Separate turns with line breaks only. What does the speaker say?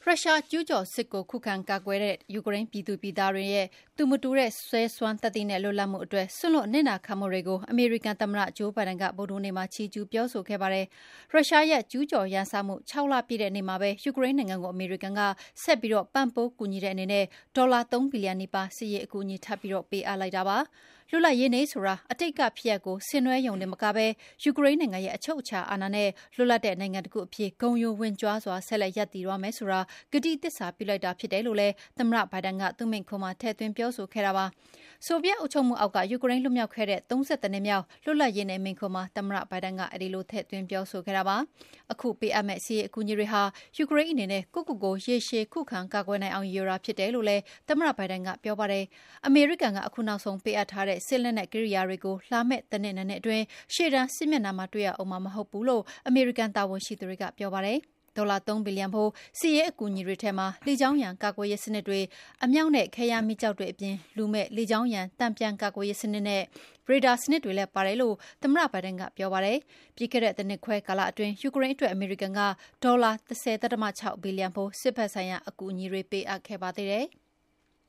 ရုရှားကျူးကျော်စစ်ကိုခုခံကာကွယ်တဲ့ယူကရိန်းပြည်သူပြည်သားတွေရဲ့သူမတူတဲ့ဆွဲစွမ်းသတ္တိနဲ့လွတ်လပ်မှုအတွက်စွန့်လွတ်နစ်နာခံမှုတွေကိုအမေရိကန်သမ္မတဂျိုးဘိုင်ဒန်ကဗုဒ္ဓဟူးနေ့မှာချီးကျူးပြောဆိုခဲ့ပါတယ်။ရုရှားရဲ့ကျူးကျော်ရန်စမှု6 လပြည့်တဲ့နေ့မှာပဲယူကရိန်းနိုင်ငံကိုအမေရိကန်ကဆက်ပြီးပံ့ပိုးကူညီတဲ့အနေနဲ့ဒေါ်လာ3 ဘီလီယံနီးပါးစစ်ရေးအကူအညီထပ်ပြီးပေးအပ်လိုက်တာပါ။လွတ်လပ်ရေးနေ့ဆိုတာအတိတ်ကဖြစ်ရပ်ကိုဆင်နွှဲရုံနဲ့မကပဲယူကရိန်းနိုင်ငံရဲ့အချုပ်အခြာအာဏာနဲ့လွတ်လပ်တဲ့နိုင်ငံတစ်ခုအဖြစ်ဂုဏ်ယူဝင့်ကြွားစွာဆက်လက်ရပ်တည်ရမယ်ဆိုတာဂတိသစ္စာပြုလိုက်တာဖြစ်တယ်လို့လည်းသမ္မတဘိုင်ဒန်ကသူ့မိန့်ခွန်းမှာထည့်သွင်းပြောဆိုခဲ့တာပါ။ဆိုဗီယက်အုပ်ချုပ်မှုအောက်ကယူကရိန်းလွတ်မြောက်ခဲ့တဲ့32နှစ်မြောက်လွတ်လပ်ရေးနေ့မိန့်ခွန်းမှာသမ္မတဘိုင်ဒန်ကအဲဒီလိုထည့်သွင်းပြောဆိုခဲ့တာပါ။အခုပေးအပ်မဲ့စစ်ရေးအကူအညီတွေဟာယူကရိန်းအနေနဲ့ကိုယ့်ကိုယ်ကိုရေရှည်ခုခံကာကွယ်နိုင်အောင်ရည်ရွယ်တာဖြစ်တယ်လို့လည်းသမ္မတဘိုင်ဒန်ကပြောပါတယ်။အမေရိကန်ကအခုနောက်ဆုံးပေးအပ်ထားတဲ့စစ်လက်နက်ကိရိယာတွေကိုလာမယ့်တစ်နှစ်အတွင်းရှေ့တန်းစစ်မျက်နှာမှာတွေ့ရအောင်မှာမဟုတ်ဘူးလို့အမေရိကန်တာဝန်ရှိသူတွေကပြောပါတယ်။ဒေါ်လာ3 ဘီလီယံဖိုးစစ်ရေးအကူအညီတွေထဲမှာလေကြောင်းရန်ကာကွယ်ရေးစနစ်တွေအမြောက်နဲ့ခဲယမ်းမီးကျောက်တွေအပြင်လူမဲ့လေကြောင်းရန်တံပြန်ကာကွယ်ရေးစနစ်နဲ့ရေဒါစနစ်တွေလည်းပါတယ်လို့သမ္မတဘိုင်ဒန်ကပြောပါတယ်။ပြီးခဲ့တဲ့တစ်နှစ်ခွဲကာလအတွင်းယူကရိန်းအတွက်အမေရိကန်ကဒေါ်လာ 10.6 ဘီလီယံဖိုးစစ်ဘက်ဆိုင်ရာအကူအညီတွေပေးအပ်ခဲ့ပါသေးတယ်။